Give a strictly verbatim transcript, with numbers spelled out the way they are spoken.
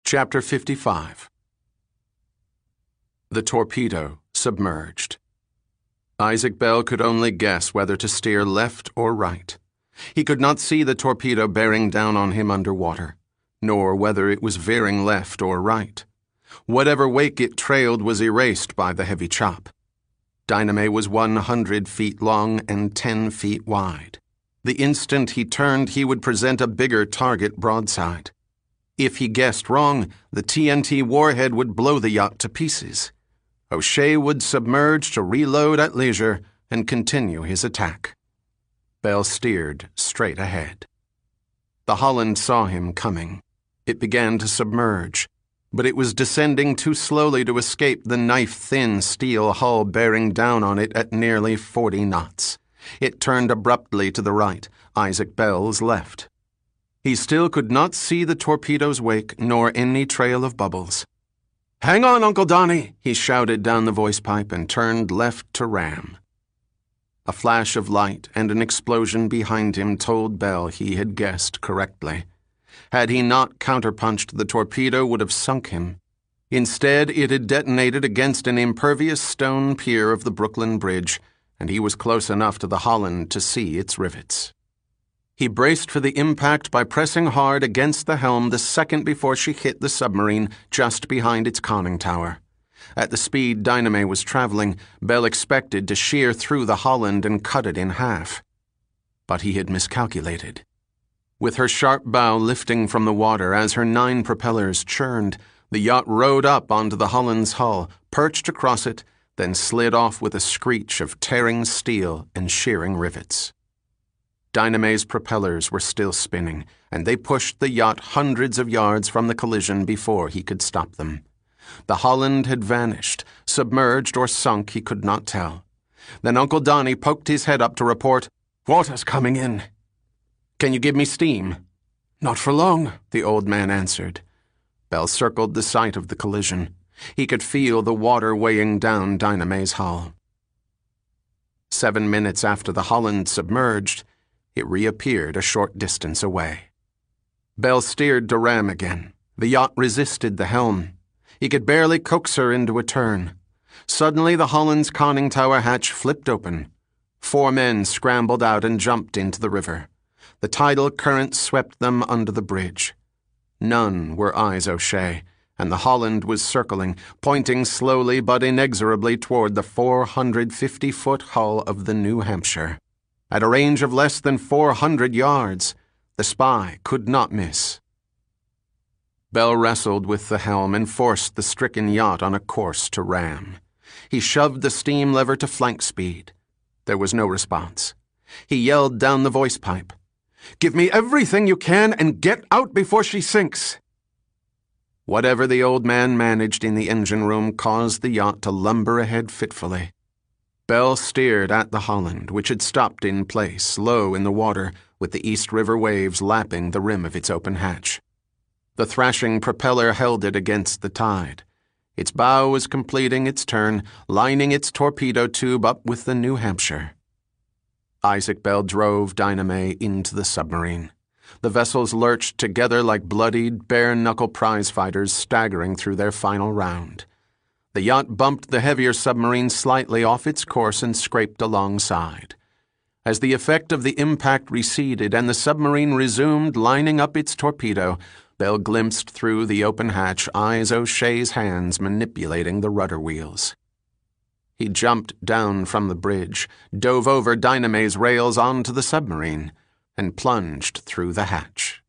Chapter fifty-five. The torpedo submerged. Isaac Bell could only guess whether to steer left or right. He could not see the torpedo bearing down on him underwater, nor whether it was veering left or right. Whatever wake it trailed was erased by the heavy chop. Dynamè was one hundred feet long and ten feet wide. The instant he turned, he would present a bigger target broadside. If he guessed wrong, the T N T warhead would blow the yacht to pieces. O'Shea would submerge to reload at leisure and continue his attack. Bell steered straight ahead. The Holland saw him coming. It began to submerge, but it was descending too slowly to escape the knife-thin steel hull bearing down on it at nearly forty knots. It turned abruptly to the right, Isaac Bell's left. He still could not see the torpedo's wake nor any trail of bubbles. "Hang on, Uncle Donnie," he shouted down the voice pipe and turned left to ram. A flash of light and an explosion behind him told Bell he had guessed correctly. Had he not counterpunched, the torpedo would have sunk him. Instead, it had detonated against an impervious stone pier of the Brooklyn Bridge, and he was close enough to the Holland to see its rivets. He braced for the impact by pressing hard against the helm the second before she hit the submarine just behind its conning tower. At the speed Dynamè was traveling, Bell expected to shear through the Holland and cut it in half. But he had miscalculated. With her sharp bow lifting from the water as her nine propellers churned, the yacht rode up onto the Holland's hull, perched across it, then slid off with a screech of tearing steel and shearing rivets. Dynamè's propellers were still spinning, and they pushed the yacht hundreds of yards from the collision before he could stop them. The Holland had vanished, submerged or sunk, he could not tell. Then Uncle Donnie poked his head up to report, "Water's coming in." "Can you give me steam?" "Not for long," the old man answered. Bell circled the site of the collision. He could feel the water weighing down Dynamè's hull. Seven minutes after the Holland submerged, it reappeared a short distance away. Bell steered to ram again. The yacht resisted the helm. He could barely coax her into a turn. Suddenly the Holland's conning tower hatch flipped open. Four men scrambled out and jumped into the river. The tidal current swept them under the bridge. None were eyes O'Shea, and the Holland was circling, pointing slowly but inexorably toward the four hundred fifty foot hull of the New Hampshire. At a range of less than four hundred yards, the spy could not miss. Bell wrestled with the helm and forced the stricken yacht on a course to ram. He shoved the steam lever to flank speed. There was no response. He yelled down the voice pipe, "Give me everything you can and get out before she sinks." Whatever the old man managed in the engine room caused the yacht to lumber ahead fitfully. Bell steered at the Holland, which had stopped in place, low in the water, with the East River waves lapping the rim of its open hatch. The thrashing propeller held it against the tide. Its bow was completing its turn, lining its torpedo tube up with the New Hampshire. Isaac Bell drove Dynamè into the submarine. The vessels lurched together like bloodied, bare-knuckle prize-fighters staggering through their final round. The yacht bumped the heavier submarine slightly off its course and scraped alongside. As the effect of the impact receded and the submarine resumed lining up its torpedo, Bell glimpsed through the open hatch eyes O'Shea's hands manipulating the rudder wheels. He jumped down from the bridge, dove over Dynamè's rails onto the submarine, and plunged through the hatch.